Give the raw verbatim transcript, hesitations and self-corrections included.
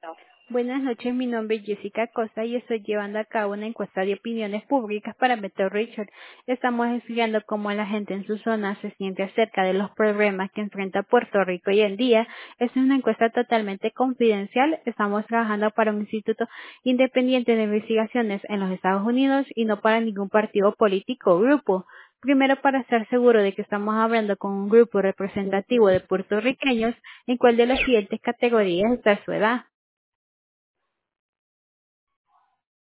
Buenas noches, mi nombre es Jessica Costa y estoy llevando a cabo una encuesta de opiniones públicas para Beto Richard. Estamos estudiando cómo la gente en su zona se siente acerca de los problemas que enfrenta Puerto Rico hoy en día. Es una encuesta totalmente confidencial. Estamos trabajando para un instituto independiente de investigaciones en los Estados Unidos y no para ningún partido político o grupo. Primero, para estar seguro de que estamos hablando con un grupo representativo de puertorriqueños, ¿en cuál de las siguientes categorías está su edad?